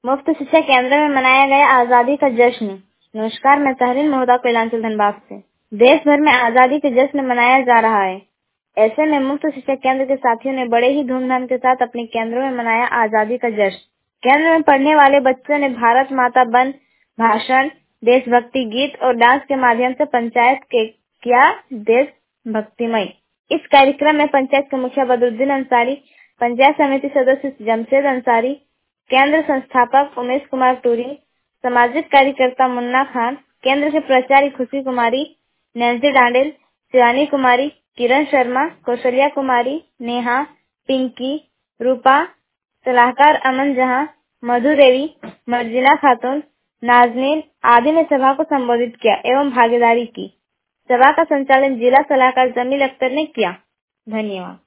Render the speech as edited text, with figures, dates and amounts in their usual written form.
मुफ्त शिक्षा केंद्र में मनाया गया आजादी का जश्न। नमस्कार, मैं तहरीन मोहदा कैलांचल धनबाद से। देश भर में आजादी का जश्न मनाया जा रहा है। ऐसे में मुफ्त शिक्षा केंद्र के साथियों ने बड़े ही धूमधाम के साथ अपने केंद्रों में मनाया आजादी का जश्न। केंद्र में पढ़ने वाले बच्चों ने भारत माता बंद भाषण, देशभक्ति गीत और डांस के माध्यम से पंचायत के किया देश भक्तिमय। इस कार्यक्रम में पंचायत के मुखिया बदरुद्दीन अंसारी, पंचायत समिति सदस्य जमशेद अंसारी, केंद्र संस्थापक उमेश कुमार टूरी, सामाजिक कार्यकर्ता मुन्ना खान, केंद्र के प्राचार्य खुशी कुमारी, नैन्सी डांडेल, शिवानी कुमारी, किरण शर्मा, कौशल्या कुमारी, नेहा, पिंकी, रूपा, सलाहकार अमन जहां, मधु देवी, मर्जिना खातून, नाजनीन आदि ने सभा को संबोधित किया एवं भागीदारी की। सभा का संचालन जिला सलाहकार जमील अख्तर ने किया। धन्यवाद।